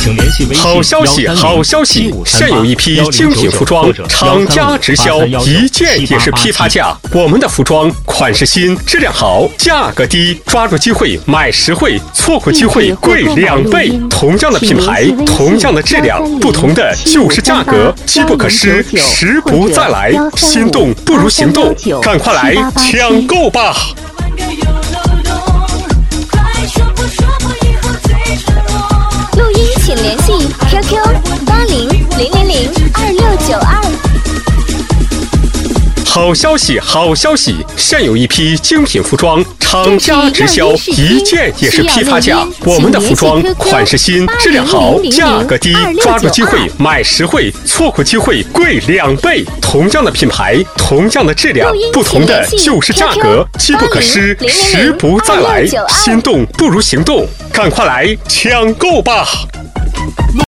好消息，好消息！现有一批精品服装，厂家直销，一件也是批发价。我们的服装款式新，质量好，价格低，抓住机会买实惠，错过机会贵2倍。同样的品牌，同样的质量，不同的就是价格，机不可失，时不再来。心动不如行动，赶快来抢购吧！ 录音请联系 QQ8000002692。 好消息，好消息！现有一批精品服装，厂家直销，一件也是批发价。我们的服装款式新，质量好，价格低，抓住机会买实惠，错过机会贵2倍。同样的品牌，同样的质量，不同的就是价格，机不可失，时不再来。心动不如行动，赶快来抢购吧！